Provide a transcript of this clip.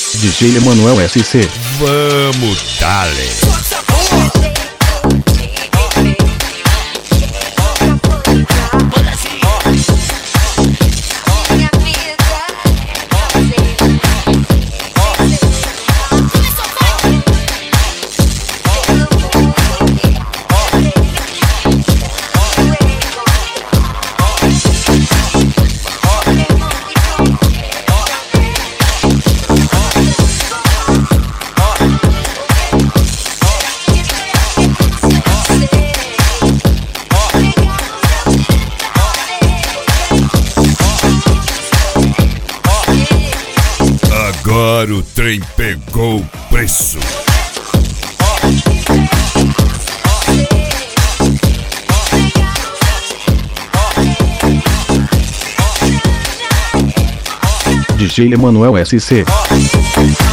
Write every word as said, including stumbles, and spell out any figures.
D J Emanuel S C. Vamos, dale. Agora o trem pegou o preço. D J Emanuel S C.